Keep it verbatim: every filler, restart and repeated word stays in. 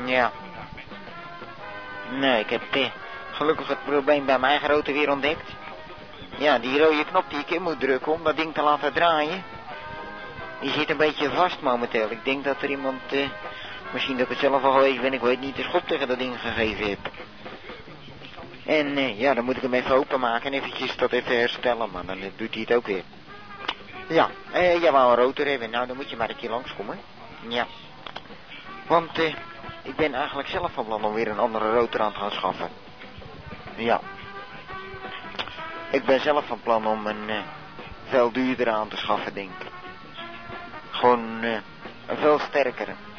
Ja. Nee, ik heb eh, gelukkig het probleem bij mijn eigen rotor weer ontdekt. Ja, die rode knop die ik in moet drukken om dat ding te laten draaien. Die zit een beetje vast momenteel. Ik denk dat er iemand, eh, misschien dat ik het zelf al geweest ben, ik weet niet, de schop tegen dat ding gegeven heb. En eh, ja, dan moet ik hem even openmaken en eventjes dat even herstellen, man. Dan doet hij het ook weer. Ja, eh, jij wou een rotor hebben. Nou, dan moet je maar een keer langskomen. Ja. Want eh, ik ben eigenlijk zelf van plan om weer een andere rotor aan te gaan schaffen. Ja. Ik ben zelf van plan om een uh, veel duurder aan te schaffen, denk ik. Gewoon uh, een veel sterkere.